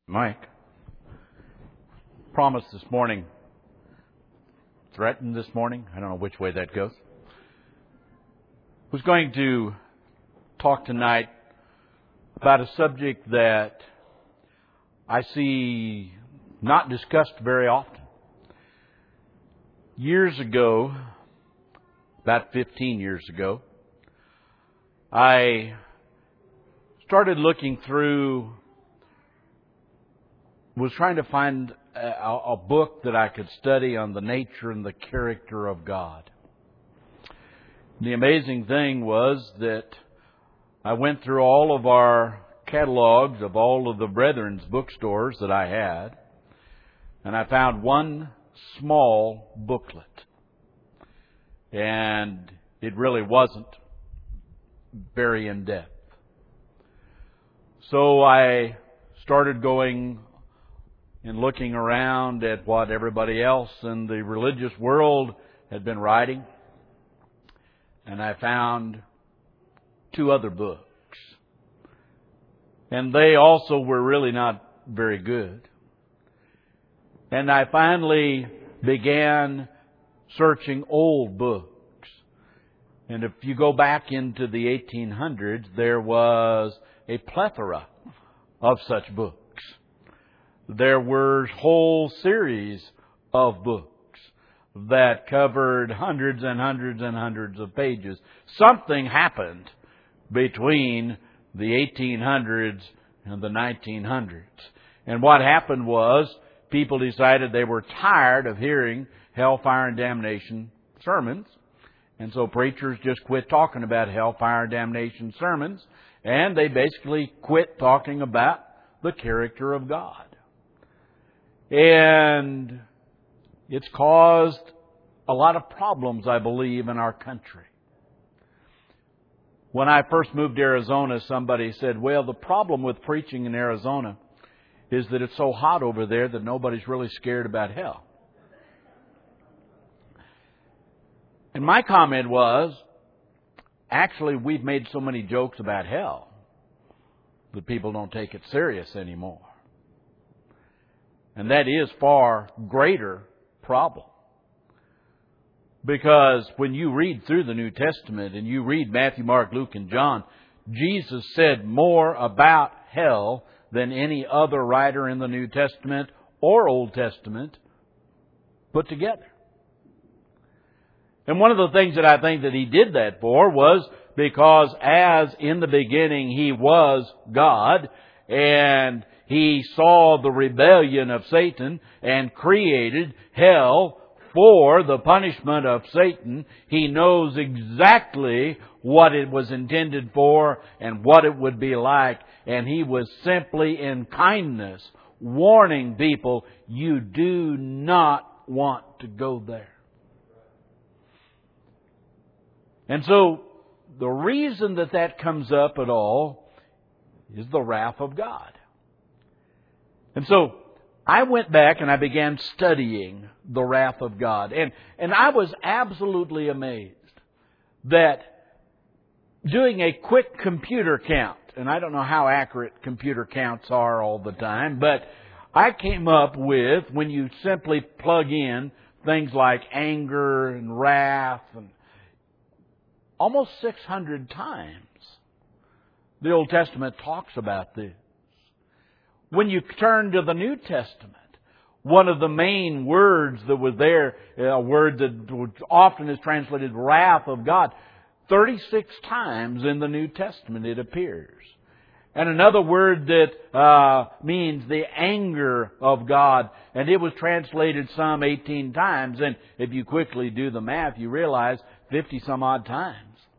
Mike, promised this morning, threatened this morning, I don't know which way that goes, was going to talk tonight about a subject that I see not discussed very often. Years ago, about 15 years ago, I started looking through, was trying to find a book that I could study on the nature and the character of God. The amazing thing was that I went through all of our catalogs of all of the Brethren's bookstores that I had, and I found one small booklet. And it really wasn't very in-depth. So I started going and looking around at what everybody else in the religious world had been writing. And I found two other books. And they also were really not very good. And I finally began searching old books. And if you go back into the 1800s, there was a plethora of such books. There were whole series of books that covered hundreds and hundreds and hundreds of pages. Something happened between the 1800s and the 1900s. And what happened was people decided they were tired of hearing hellfire and damnation sermons. And so preachers just quit talking about hellfire and damnation sermons. And they basically quit talking about the character of God. And it's caused a lot of problems, I believe, in our country. When I first moved to Arizona, somebody said, well, the problem with preaching in Arizona is that it's so hot over there that nobody's really scared about hell. And my comment was, actually, we've made so many jokes about hell that people don't take it serious anymore. And that is far greater problem. Because when you read through the New Testament and you read Matthew, Mark, Luke, and John, Jesus said more about hell than any other writer in the New Testament or Old Testament put together. And one of the things that I think that He did that for was because as in the beginning He was God and He saw the rebellion of Satan and created hell for the punishment of Satan, He knows exactly what it was intended for and what it would be like. And He was simply in kindness warning people, you do not want to go there. And so the reason that comes up at all is the wrath of God. And so I went back and I began studying the wrath of God. And I was absolutely amazed that doing a quick computer count, and I don't know how accurate computer counts are all the time, but I came up with, when you simply plug in things like anger and wrath, and almost 600 times the Old Testament talks about this. When you turn to the New Testament, one of the main words that was there, a word that often is translated wrath of God, 36 times in the New Testament it appears. And another word that means the anger of God, and it was translated some 18 times. And if you quickly do the math, you realize 50 some odd times.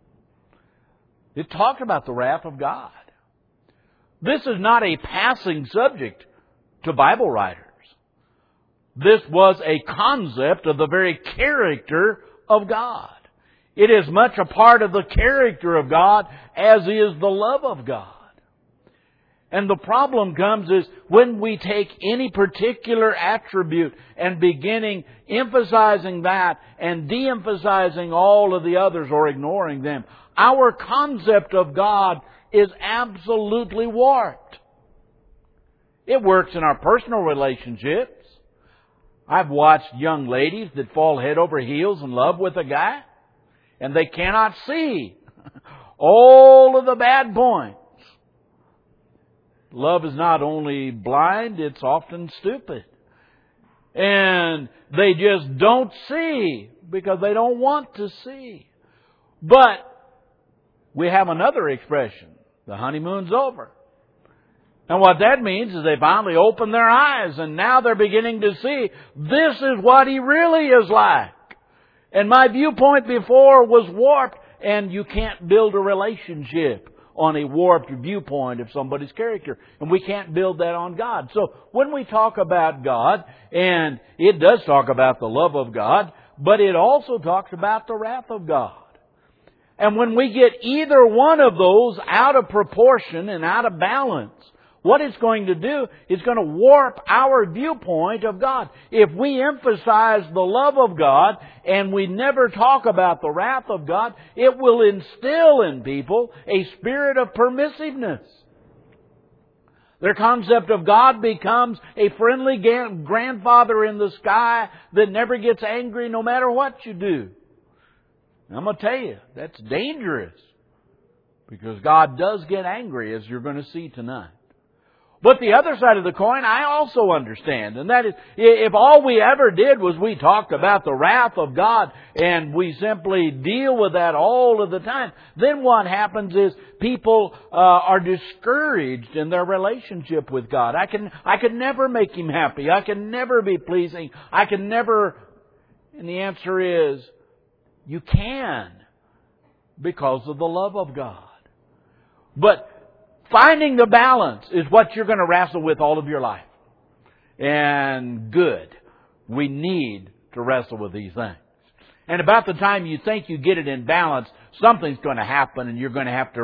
It talked about the wrath of God. This is not a passing subject to Bible writers. This was a concept of the very character of God. It is much a part of the character of God as is the love of God. And the problem comes is when we take any particular attribute and beginning emphasizing that and de-emphasizing all of the others or ignoring them, our concept of God is absolutely warped. It works in our personal relationships. I've watched young ladies that fall head over heels in love with a guy, and they cannot see all of the bad points. Love is not only blind, it's often stupid. And they just don't see because they don't want to see. But we have another expression. The honeymoon's over. And what that means is they finally open their eyes and now they're beginning to see this is what he really is like. And my viewpoint before was warped, and you can't build a relationship on a warped viewpoint of somebody's character. And we can't build that on God. So when we talk about God, and it does talk about the love of God, but it also talks about the wrath of God. And when we get either one of those out of proportion and out of balance, what it's going to do is going to warp our viewpoint of God. If we emphasize the love of God and we never talk about the wrath of God, it will instill in people a spirit of permissiveness. Their concept of God becomes a friendly grandfather in the sky that never gets angry no matter what you do. And I'm going to tell you, that's dangerous, because God does get angry, as you're going to see tonight. But the other side of the coin, I also understand. And that is, if all we ever did was we talked about the wrath of God and we simply deal with that all of the time, then what happens is people are discouraged in their relationship with God. I can never make Him happy. I can never be pleasing. I can never... And the answer is, you can, because of the love of God. But finding the balance is what you're going to wrestle with all of your life. And good. We need to wrestle with these things. And about the time you think you get it in balance, something's going to happen and you're going to have to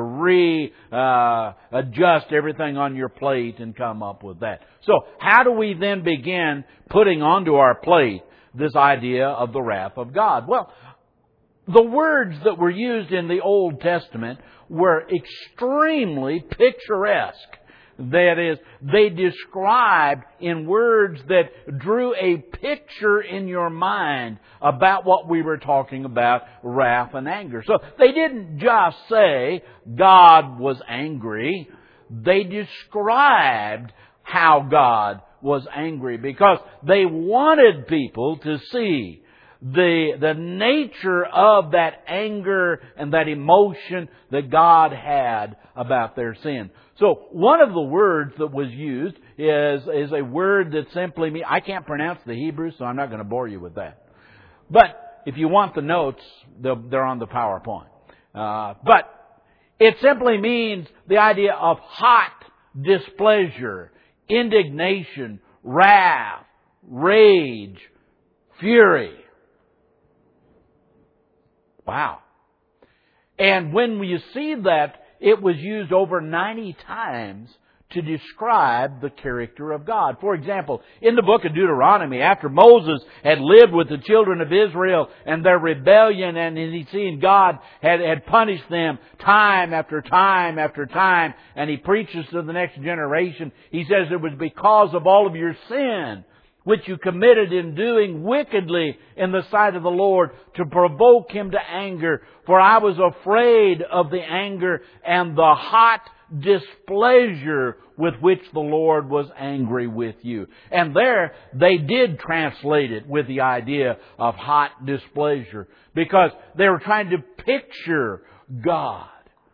adjust everything on your plate and come up with that. So how do we then begin putting onto our plate this idea of the wrath of God? Well, the words that were used in the Old Testament were extremely picturesque. That is, they described in words that drew a picture in your mind about what we were talking about, wrath and anger. So they didn't just say God was angry. They described how God was angry, because they wanted people to see the nature of that anger and that emotion that God had about their sin. So one of the words that was used is a word that simply means, I can't pronounce the Hebrew, so I'm not going to bore you with that. But if you want the notes, they're on the PowerPoint. But it simply means the idea of hot displeasure, indignation, wrath, rage, fury. Wow. And when you see that, it was used over 90 times to describe the character of God. For example, in the book of Deuteronomy, after Moses had lived with the children of Israel and their rebellion, and he'd seen God had punished them time after time after time, and he preaches to the next generation, he says it was because of all of your sin which you committed in doing wickedly in the sight of the Lord, to provoke Him to anger. For I was afraid of the anger and the hot displeasure with which the Lord was angry with you. And there, they did translate it with the idea of hot displeasure, because they were trying to picture God.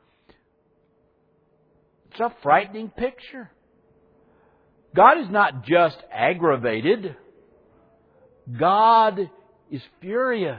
It's a frightening picture. God is not just aggravated. God is furious.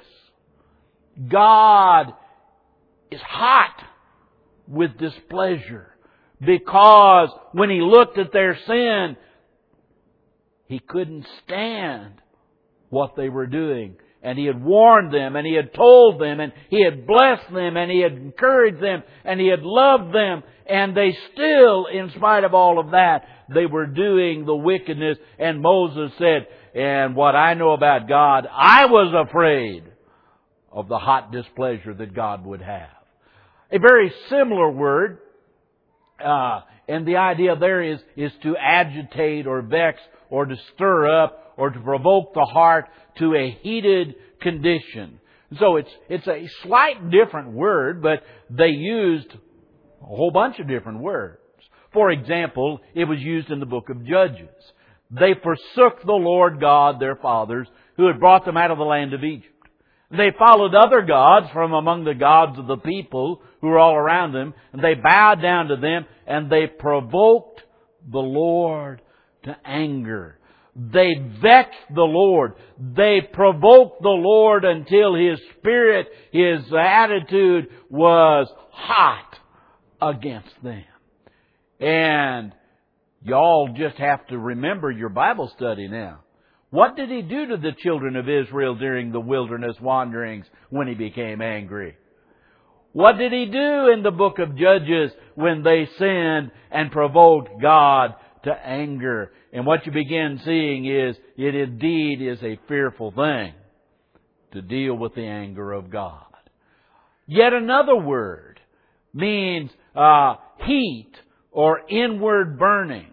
God is hot with displeasure, because when He looked at their sin, He couldn't stand what they were doing. And He had warned them, and He had told them, and He had blessed them, and He had encouraged them, and He had loved them. And they still, in spite of all of that, they were doing the wickedness. And Moses said, and what I know about God, I was afraid of the hot displeasure that God would have. A very similar word And the idea there is to agitate or vex or to stir up or to provoke the heart to a heated condition. So it's a slight different word, but they used a whole bunch of different words. For example, it was used in the book of Judges. They forsook the Lord God, their fathers, who had brought them out of the land of Egypt. They followed other gods from among the gods of the people who were all around them, and they bowed down to them, and they provoked the Lord to anger. They vexed the Lord. They provoked the Lord until His spirit, His attitude was hot against them. And y'all just have to remember your Bible study now. What did He do to the children of Israel during the wilderness wanderings when He became angry? What did He do in the book of Judges when they sinned and provoked God to anger? And what you begin seeing is, it indeed is a fearful thing to deal with the anger of God. Yet another word means heat or inward burning.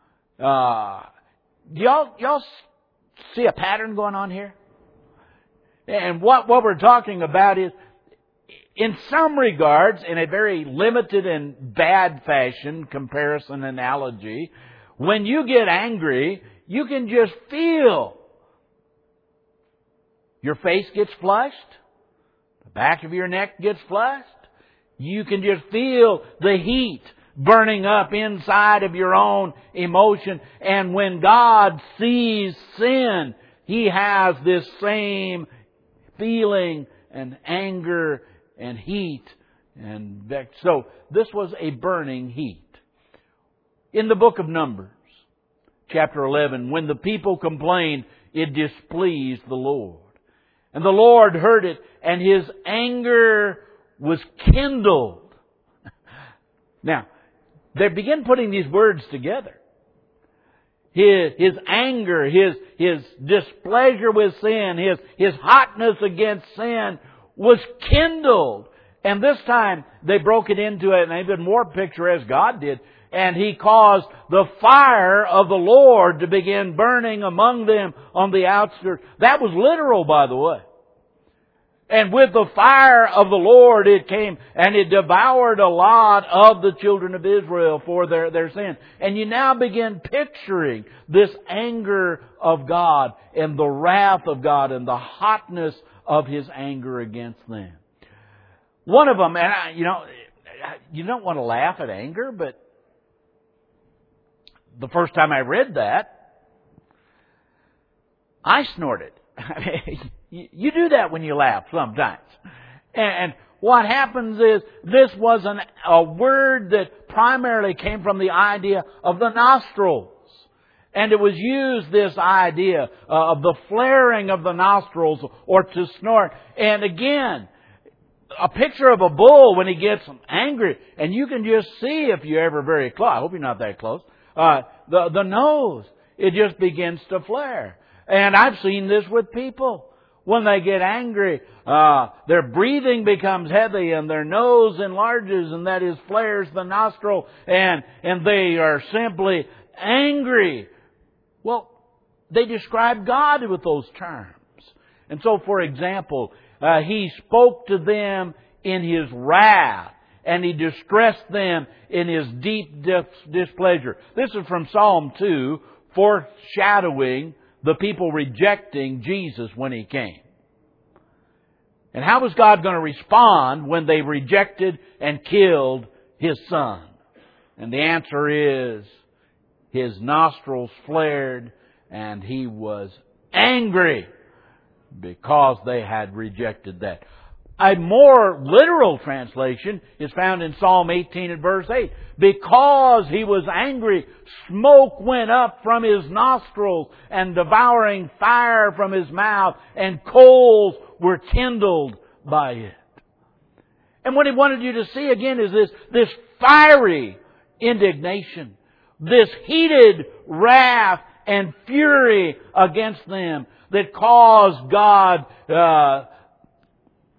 Y'all see a pattern going on here? And what we're talking about is, in some regards, in a very limited and bad fashion, comparison analogy, when you get angry, you can just feel your face gets flushed, the back of your neck gets flushed. You can just feel the heat burning up inside of your own emotion. And when God sees sin, He has this same feeling and anger and heat and vex. So this was a burning heat. In the book of Numbers, chapter 11, when the people complained, it displeased the Lord. And the Lord heard it, and His anger was kindled. Now, they begin putting these words together. His anger, His displeasure with sin, His hotness against sin was kindled. And this time they broke it into an even more picturesque God did. And He caused the fire of the Lord to begin burning among them on the outskirts. That was literal, by the way. And with the fire of the Lord it came and it devoured a lot of the children of Israel for their sin. And you now begin picturing this anger of God and the wrath of God and the hotness of His anger against them. One of them, and you don't want to laugh at anger, but the first time I read that, I snorted. You do that when you laugh sometimes. And what happens is, this was a word that primarily came from the idea of the nostrils. And it was used, this idea of the flaring of the nostrils or to snort. And again, a picture of a bull when he gets angry. And you can just see, if you're ever very close, I hope you're not that close, the nose, it just begins to flare. And I've seen this with people. When they get angry, their breathing becomes heavy and their nose enlarges, and that is flares the nostril, and they are simply angry. Well, they describe God with those terms. And so, for example, He spoke to them in His wrath, and He distressed them in His deep displeasure. This is from Psalm 2, foreshadowing the people rejecting Jesus when He came. And how was God going to respond when they rejected and killed His Son? And the answer is, His nostrils flared and He was angry because they had rejected that. A more literal translation is found in Psalm 18 and verse 8. Because He was angry, smoke went up from His nostrils and devouring fire from His mouth, and coals were kindled by it. And what He wanted you to see again is this fiery indignation, this heated wrath and fury against them that caused God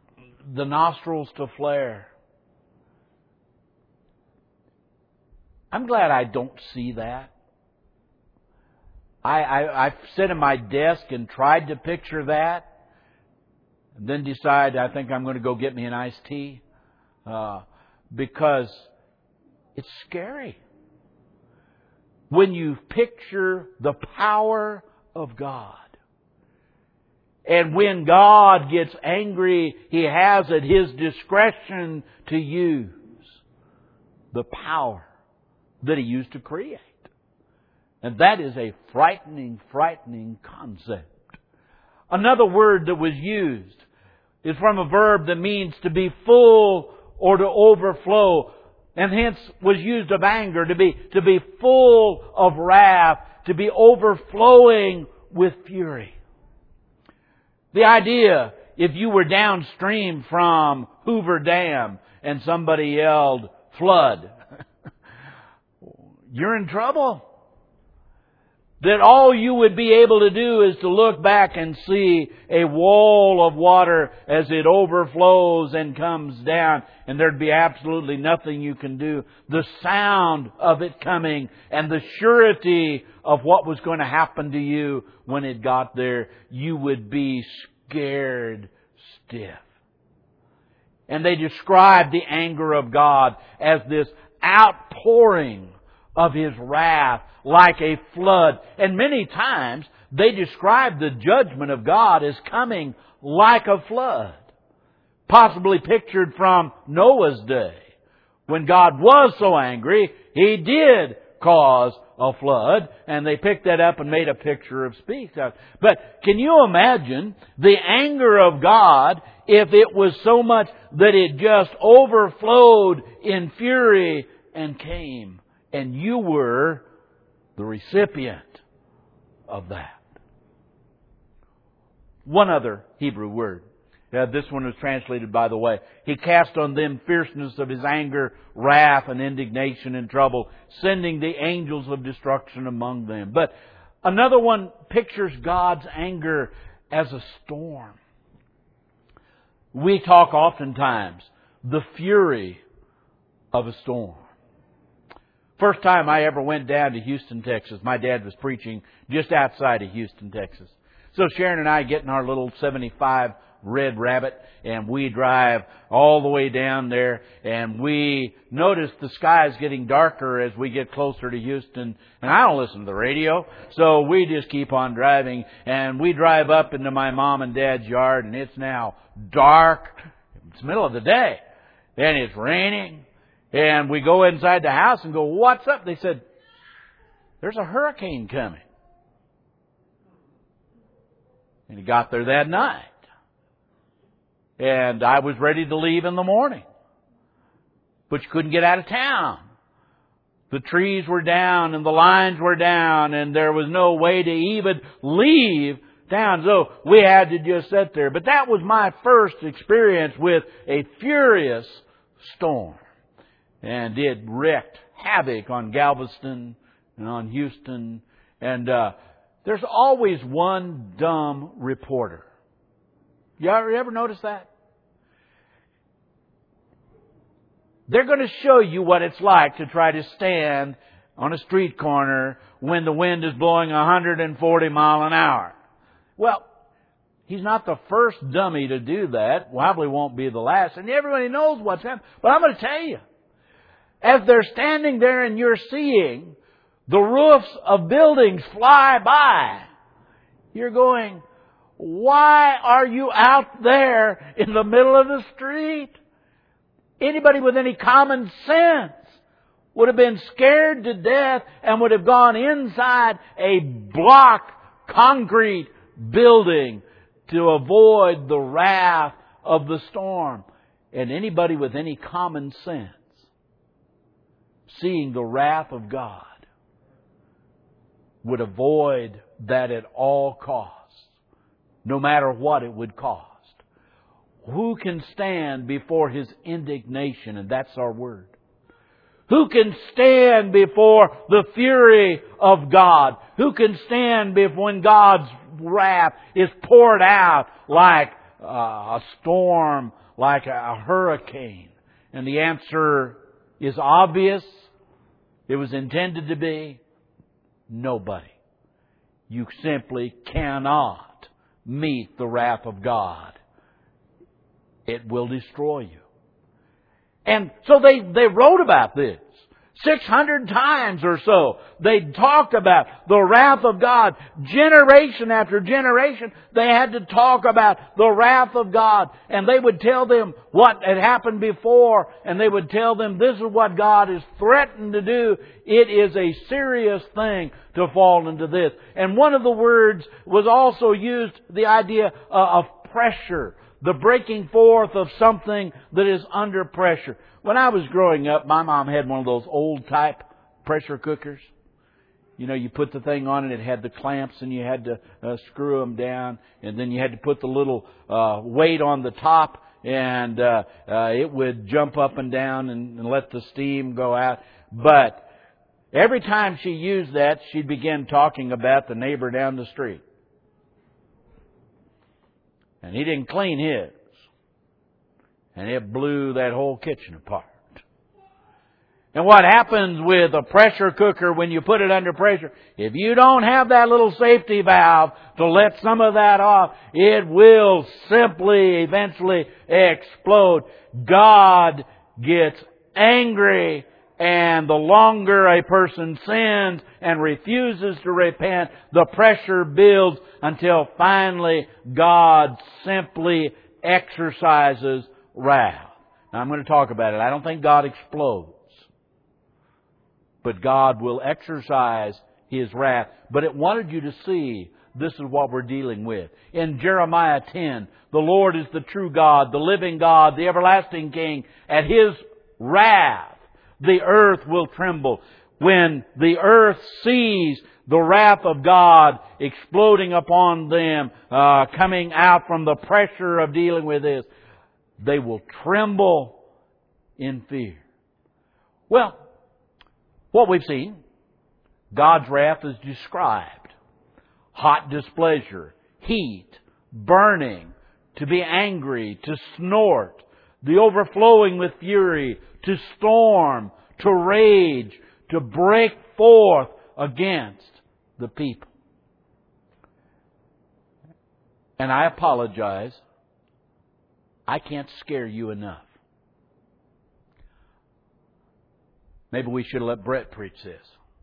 the nostrils to flare. I'm glad I don't see that. I've sat at my desk and tried to picture that, and then decide I think I'm going to go get me an iced tea, because it's scary when you picture the power of God. And when God gets angry, He has at His discretion to use the power that He used to create. And that is a frightening, frightening concept. Another word that was used is from a verb that means to be full or to overflow, and hence was used of anger, to be full of wrath, to be overflowing with fury. The idea, if you were downstream from Hoover Dam and somebody yelled, "Flood," you're in trouble. That all you would be able to do is to look back and see a wall of water as it overflows and comes down, and there'd be absolutely nothing you can do. The sound of it coming and the surety of what was going to happen to you when it got there, you would be scared stiff. And they described the anger of God as this outpouring of His wrath like a flood. And many times they describe the judgment of God as coming like a flood. Possibly pictured from Noah's day. When God was so angry, He did cause a flood, and they picked that up and made a picture of speech. But can you imagine the anger of God if it was so much that it just overflowed in fury and came, and you were the recipient of that? One other Hebrew word. This one was translated, by the way. He cast on them fierceness of His anger, wrath, and indignation and trouble, sending the angels of destruction among them. But another one pictures God's anger as a storm. We talk oftentimes the fury of a storm. First time I ever went down to Houston, Texas, my dad was preaching just outside of Houston, Texas. So Sharon and I get in our little 75 Red Rabbit, and we drive all the way down there, and we notice the sky is getting darker as we get closer to Houston. And I don't listen to the radio, so we just keep on driving, and we drive up into my mom and dad's yard, and it's now dark. It's the middle of the day, and it's raining. And we go inside the house and go, "What's up?" They said, "There's a hurricane coming." And he got there that night. And I was ready to leave in the morning. But you couldn't get out of town. The trees were down and the lines were down, and there was no way to even leave town. So we had to just sit there. But that was my first experience with a furious storm. And it wreaked havoc on Galveston and on Houston. And there's always one dumb reporter. You ever notice that? They're going to show you what it's like to try to stand on a street corner when the wind is blowing 140 miles an hour. Well, he's not the first dummy to do that. Probably won't be the last. And everybody knows what's happening. But I'm going to tell you, as they're standing there and you're seeing the roofs of buildings fly by, you're going, why are you out there in the middle of the street? Anybody with any common sense would have been scared to death and would have gone inside a block concrete building to avoid the wrath of the storm. And anybody with any common sense, seeing the wrath of God, would avoid that at all costs. No matter what it would cost. Who can stand before His indignation? And that's our word. Who can stand before the fury of God? Who can stand when God's wrath is poured out like a storm, like a hurricane? And the answer is obvious. it was intended to be? Nobody. You simply cannot meet the wrath of God. It will destroy you. And so they wrote about this. 600 times or so, they talked about the wrath of God. Generation after generation, they had to talk about the wrath of God. And they would tell them what had happened before. And they would tell them, this is what God is threatened to do. It is a serious thing to fall into this. And one of the words was also used, the idea of pressure. The breaking forth of something that is under pressure. When I was growing up, my mom had one of those old type pressure cookers. You know, you put the thing on and it had the clamps and you had to screw them down. And then you had to put the little weight on the top and it would jump up and down and let the steam go out. But every time she used that, she'd begin talking about the neighbor down the street. And he didn't clean his. And it blew that whole kitchen apart. And what happens with a pressure cooker when you put it under pressure, if you don't have that little safety valve to let some of that off, it will simply eventually explode. God gets angry, and the longer a person sins and refuses to repent, the pressure builds until finally God simply exercises wrath. Now I'm going to talk about it. I don't think God explodes. But God will exercise His wrath. But it wanted you to see this is what we're dealing with. In Jeremiah 10, the Lord is the true God, the living God, the everlasting King. At His wrath, the earth will tremble. When the earth sees the wrath of God exploding upon them, coming out from the pressure of dealing with this, they will tremble in fear. Well, what we've seen, God's wrath is described. Hot displeasure, heat, burning, to be angry, to snort, the overflowing with fury, to storm, to rage, to break forth against the people. And I apologize, I can't scare you enough. Maybe we should have let Brett preach this.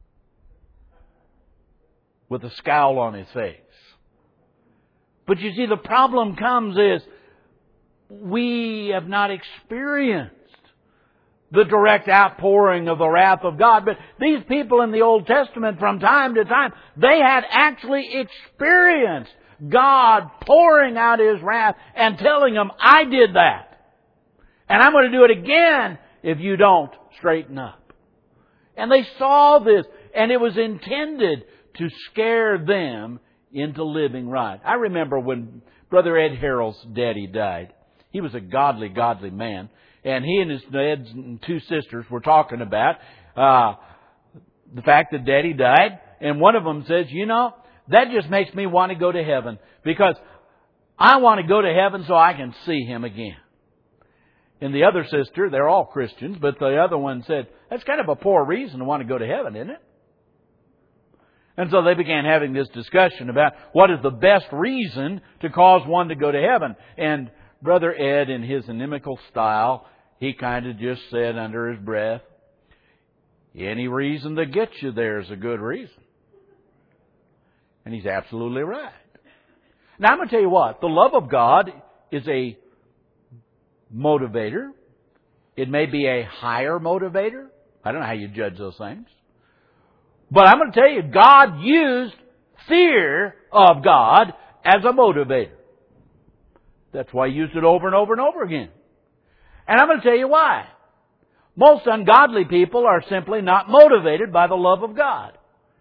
With a scowl on his face. But you see, the problem comes is we have not experienced the direct outpouring of the wrath of God. But these people in the Old Testament, from time to time, they had actually experienced God pouring out His wrath and telling them, I did that. And I'm going to do it again if you don't straighten up. And they saw this, and it was intended to scare them into living right. I remember when Brother Ed Harrell's daddy died. He was a godly man. And he and his dad's and two sisters were talking about the fact that Daddy died. And one of them says, you know, that just makes me want to go to heaven. Because I want to go to heaven so I can see Him again. And the other sister, they're all Christians, but the other one said, that's kind of a poor reason to want to go to heaven, isn't it? And so they began having this discussion about what is the best reason to cause one to go to heaven. And Brother Ed, in his inimical style, he kind of just said under his breath, any reason that gets you there is a good reason. And he's absolutely right. Now I'm going to tell you what, the love of God is a motivator. It may be a higher motivator. I don't know how you judge those things. But I'm going to tell you, God used fear of God as a motivator. That's why He used it over and over and over again. And I'm going to tell you why. Most ungodly people are simply not motivated by the love of God.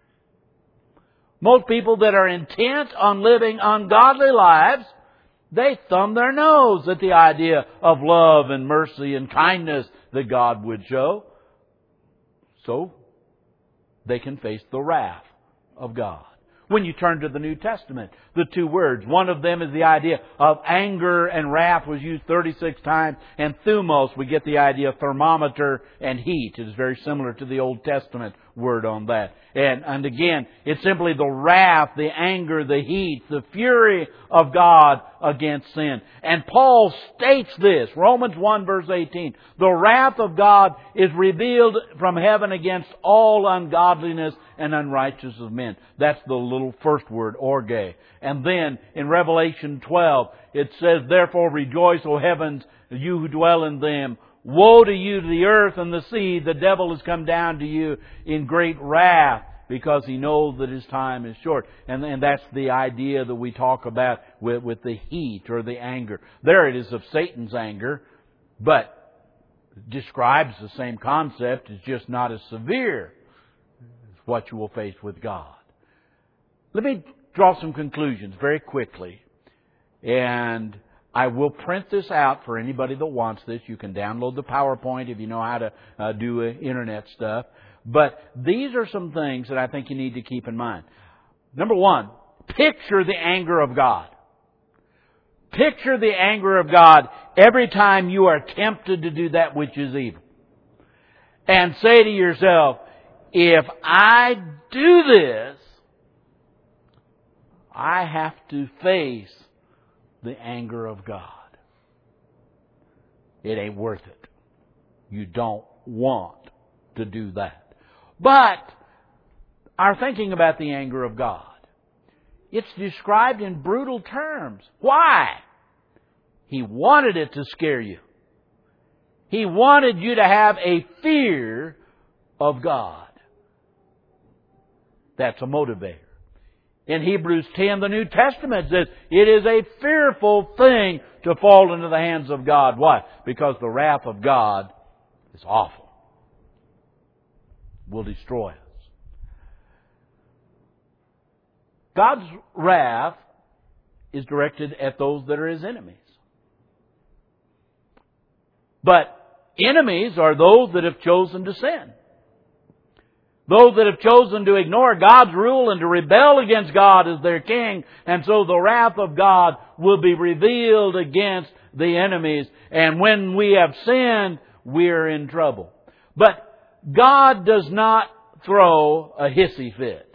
Most people that are intent on living ungodly lives, they thumb their nose at the idea of love and mercy and kindness that God would show. So they can face the wrath of God. When you turn to the New Testament, the two words, one of them is the idea of anger and wrath was used 36 times, and thumos, we get the idea of thermometer and heat. It is very similar to the Old Testament word on that. And again, it's simply the wrath, the anger, the heat, the fury of God against sin. And Paul states this, Romans 1 verse 18, the wrath of God is revealed from heaven against all ungodliness and unrighteousness of men. That's the little first word, orge. And then in Revelation 12, it says, therefore rejoice, O heavens, you who dwell in them. Woe to you, to the earth and the sea. The devil has come down to you in great wrath because he knows that his time is short. And that's the idea that we talk about with the heat or the anger. There it is of Satan's anger, but describes the same concept. It's just not as severe as what you will face with God. Let me draw some conclusions very quickly. And I will print this out for anybody that wants this. You can download the PowerPoint if you know how to do internet stuff. But these are some things that I think you need to keep in mind. Number one, picture the anger of God. Picture the anger of God every time you are tempted to do that which is evil. And say to yourself, if I do this, I have to face the anger of God. It ain't worth it. You don't want to do that. But our thinking about the anger of God, it's described in brutal terms. Why? He wanted it to scare you. He wanted you to have a fear of God. That's a motivator. In Hebrews 10, the New Testament says, it is a fearful thing to fall into the hands of God. Why? Because the wrath of God is awful. Will destroy us. God's wrath is directed at those that are His enemies. But enemies are those that have chosen to sin. Those that have chosen to ignore God's rule and to rebel against God as their king. And so the wrath of God will be revealed against the enemies. And when we have sinned, we're in trouble. But God does not throw a hissy fit.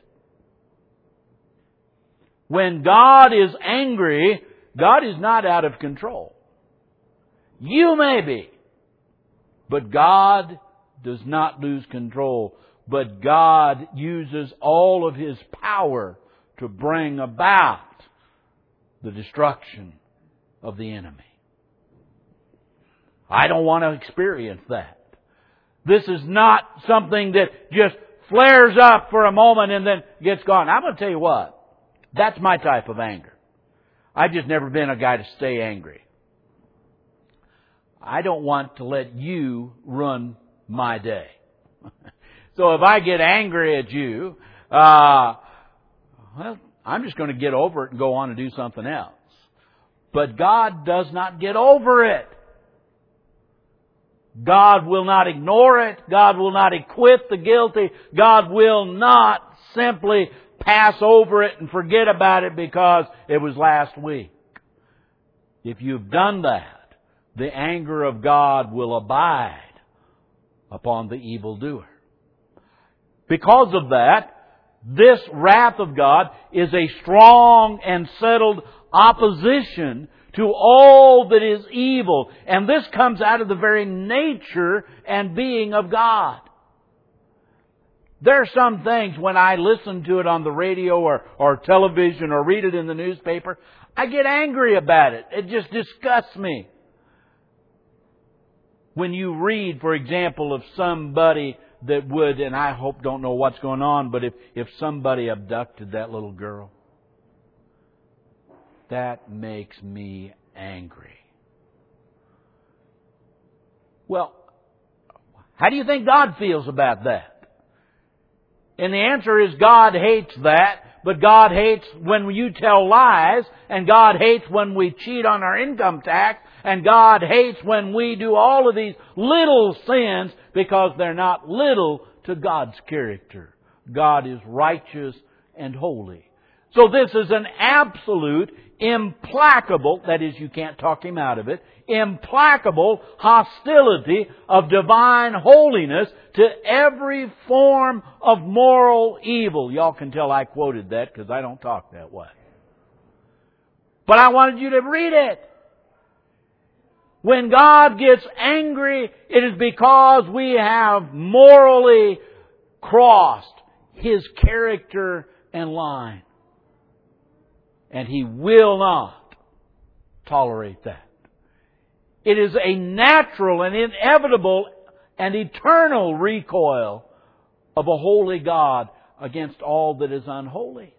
When God is angry, God is not out of control. You may be, but God does not lose control. But God uses all of His power to bring about the destruction of the enemy. I don't want to experience that. This is not something that just flares up for a moment and then gets gone. I'm going to tell you what. That's my type of anger. I've just never been a guy to stay angry. I don't want to let you run my day. So if I get angry at you, well, I'm just going to get over it and go on and do something else. But God does not get over it. God will not ignore it. God will not acquit the guilty. God will not simply pass over it and forget about it because it was last week. If you've done that, the anger of God will abide upon the evildoer. Because of that, this wrath of God is a strong and settled opposition to all that is evil. And this comes out of the very nature and being of God. There are some things when I listen to it on the radio or television or read it in the newspaper, I get angry about it. It just disgusts me. When you read, for example, of somebody that would, and I hope don't know what's going on, but if somebody abducted that little girl, that makes me angry. Well, how do you think God feels about that? And the answer is God hates that, but God hates when you tell lies, and God hates when we cheat on our income tax, and God hates when we do all of these little sins because they're not little to God's character. God is righteous and holy. So this is an absolute, implacable, that is, you can't talk Him out of it, implacable hostility of divine holiness to every form of moral evil. Y'all can tell I quoted that because I don't talk that way. But I wanted you to read it. When God gets angry, it is because we have morally crossed His character and line. And He will not tolerate that. It is a natural and inevitable and eternal recoil of a holy God against all that is unholy.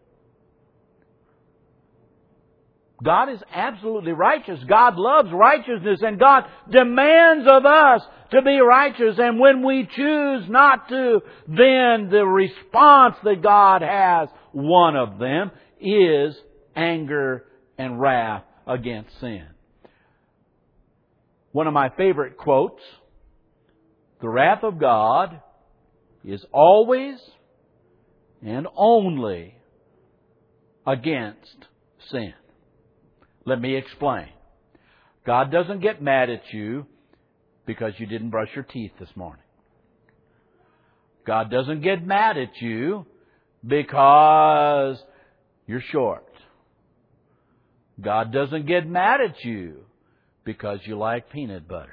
God is absolutely righteous. God loves righteousness, and God demands of us to be righteous. And when we choose not to, then the response that God has, one of them, is anger and wrath against sin. One of my favorite quotes, the wrath of God is always and only against sin. Let me explain. God doesn't get mad at you because you didn't brush your teeth this morning. God doesn't get mad at you because you're short. God doesn't get mad at you because you like peanut butter.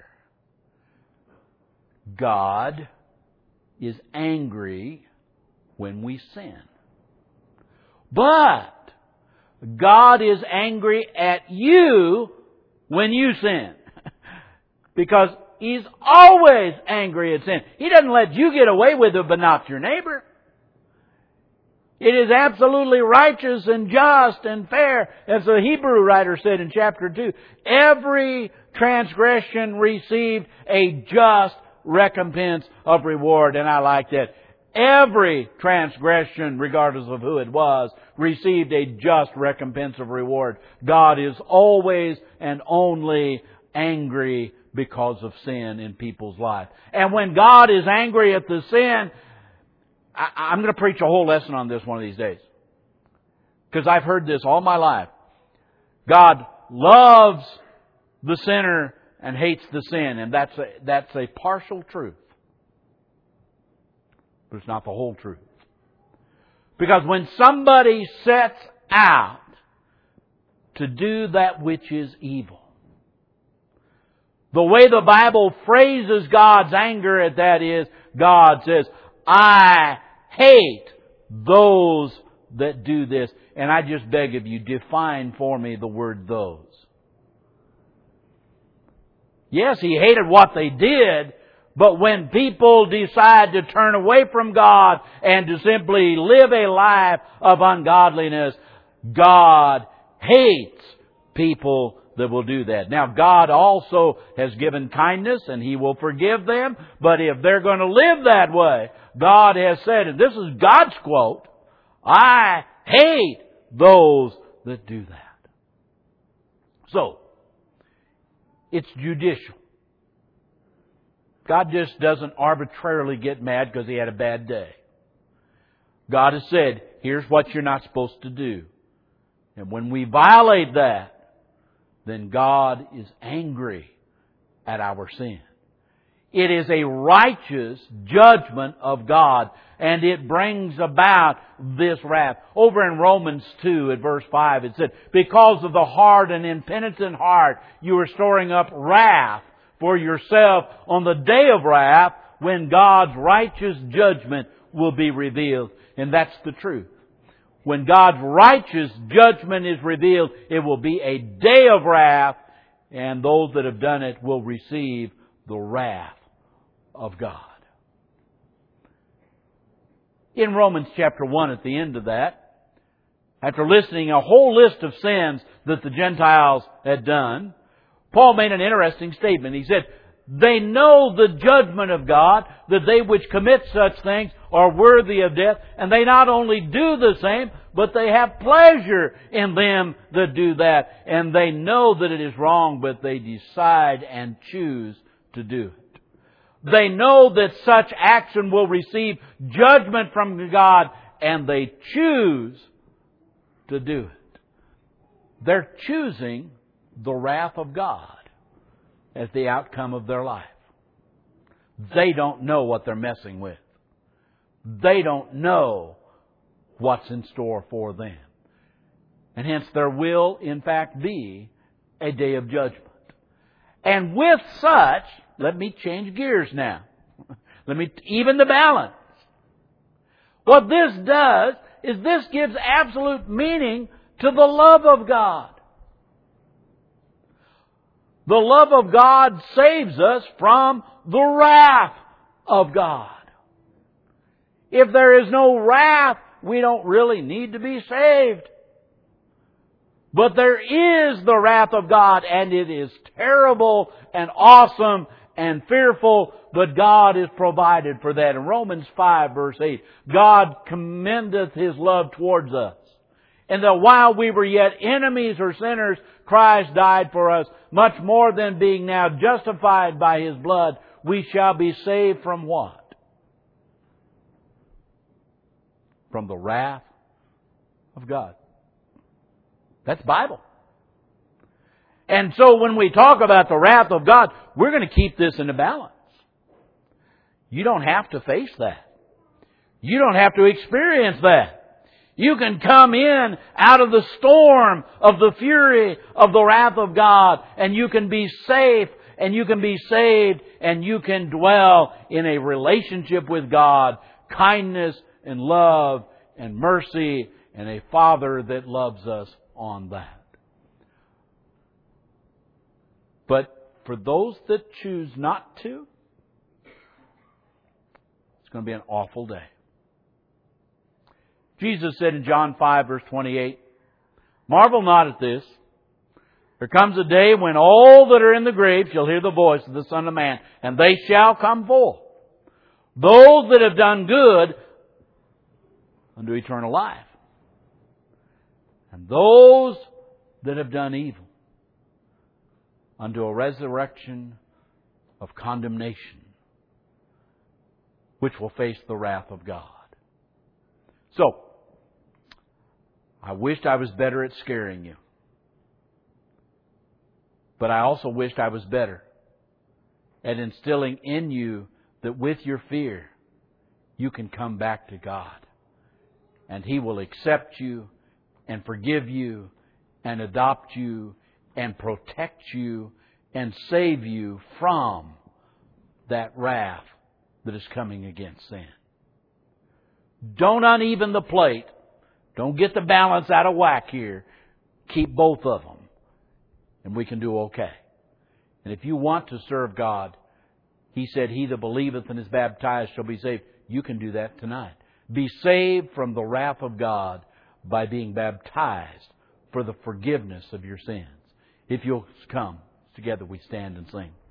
God is angry when we sin. But God is angry at you when you sin. Because He's always angry at sin. He doesn't let you get away with it, but not your neighbor. It is absolutely righteous and just and fair. As the Hebrew writer said in chapter 2, every transgression received a just recompense of reward. And I like that. Every transgression, regardless of who it was, received a just recompense of reward. God is always and only angry because of sin in people's life. And when God is angry at the sin, I'm going to preach a whole lesson on this one of these days. Because I've heard this all my life. God loves the sinner and hates the sin. And that's a partial truth. But it's not the whole truth. Because when somebody sets out to do that which is evil, the way the Bible phrases God's anger at that is, God says, I hate those that do this. And I just beg of you, define for me the word those. Yes, He hated what they did, but when people decide to turn away from God and to simply live a life of ungodliness, God hates people that will do that. Now, God also has given kindness and He will forgive them, but if they're going to live that way, God has said, and this is God's quote, I hate those that do that. So, it's judicial. God just doesn't arbitrarily get mad because He had a bad day. God has said, here's what you're not supposed to do. And when we violate that, then God is angry at our sin. It is a righteous judgment of God, and it brings about this wrath. Over in Romans 2 at verse 5 it said, because of the hard and impenitent heart you are storing up wrath for yourself on the day of wrath when God's righteous judgment will be revealed. And that's the truth. When God's righteous judgment is revealed, it will be a day of wrath, and those that have done it will receive the wrath of God. In Romans chapter 1, at the end of that, after listing a whole list of sins that the Gentiles had done, Paul made an interesting statement. He said, they know the judgment of God, that they which commit such things are worthy of death, and they not only do the same, but they have pleasure in them that do that. And they know that it is wrong, but they decide and choose to do it. They know that such action will receive judgment from God, and they choose to do it. They're choosing the wrath of God as the outcome of their life. They don't know what they're messing with. They don't know what's in store for them. And hence there will, in fact, be a day of judgment. And with such, let me change gears now. Let me even the balance. What this does is this gives absolute meaning to the love of God. The love of God saves us from the wrath of God. If there is no wrath, we don't really need to be saved. But there is the wrath of God, and it is terrible and awesome and fearful, but God is provided for that. In Romans 5 verse 8, God commendeth His love towards us, and that while we were yet enemies or sinners, Christ died for us. Much more than being now justified by His blood, we shall be saved from what? From the wrath of God. That's Bible. And so when we talk about the wrath of God, we're going to keep this in the balance. You don't have to face that. You don't have to experience that. You can come in out of the storm of the fury of the wrath of God, and you can be safe, and you can be saved, and you can dwell in a relationship with God, kindness and love and mercy, and a Father that loves us on that. But for those that choose not to, it's going to be an awful day. Jesus said in John 5 verse 28, "Marvel not at this. There comes a day when all that are in the grave shall hear the voice of the Son of Man, and they shall come forth. Those that have done good unto eternal life, and those that have done evil unto a resurrection of condemnation, which will face the wrath of God." So, I wished I was better at scaring you. But I also wished I was better at instilling in you that with your fear, you can come back to God. And He will accept you and forgive you and adopt you and protect you and save you from that wrath that is coming against sin. Don't uneven the plate. Don't get the balance out of whack here. Keep both of them, and we can do okay. And if you want to serve God, He said, "He that believeth and is baptized shall be saved." You can do that tonight. Be saved from the wrath of God by being baptized for the forgiveness of your sins. If you'll come, together we stand and sing.